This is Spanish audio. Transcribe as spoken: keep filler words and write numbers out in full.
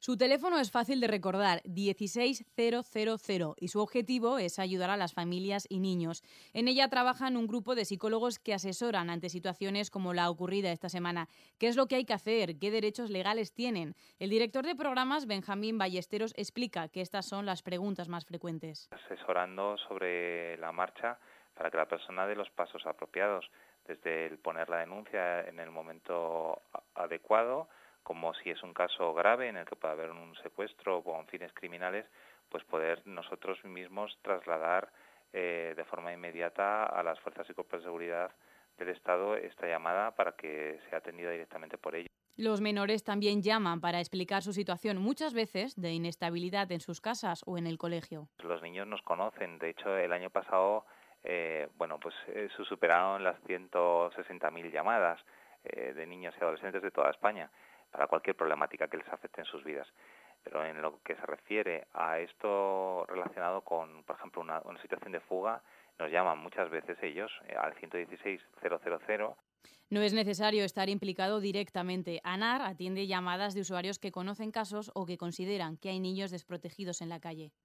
Su teléfono es fácil de recordar, dieciséis mil, y su objetivo es ayudar a las familias y niños. En ella trabajan un grupo de psicólogos que asesoran ante situaciones como la ocurrida esta semana. ¿Qué es lo que hay que hacer? ¿Qué derechos legales tienen? El director de programas, Benjamín Ballesteros, explica que estas son las preguntas más frecuentes. Asesorando sobre la marcha para que la persona dé los pasos apropiados, desde el poner la denuncia en el momento adecuado, como si es un caso grave en el que puede haber un secuestro con fines criminales, pues poder nosotros mismos trasladar eh, de forma inmediata a las fuerzas y cuerpos de seguridad del Estado esta llamada para que sea atendida directamente por ellos. Los menores también llaman para explicar su situación, muchas veces de inestabilidad en sus casas o en el colegio. Los niños nos conocen. De hecho, el año pasado eh, bueno, pues eh, se superaron las ciento sesenta mil llamadas eh, de niños y adolescentes de toda España para cualquier problemática que les afecte en sus vidas. Pero en lo que se refiere a esto relacionado con, por ejemplo, una, una situación de fuga, nos llaman muchas veces ellos eh, al ciento dieciséis mil. No es necesario estar implicado directamente. ANAR atiende llamadas de usuarios que conocen casos o que consideran que hay niños desprotegidos en la calle.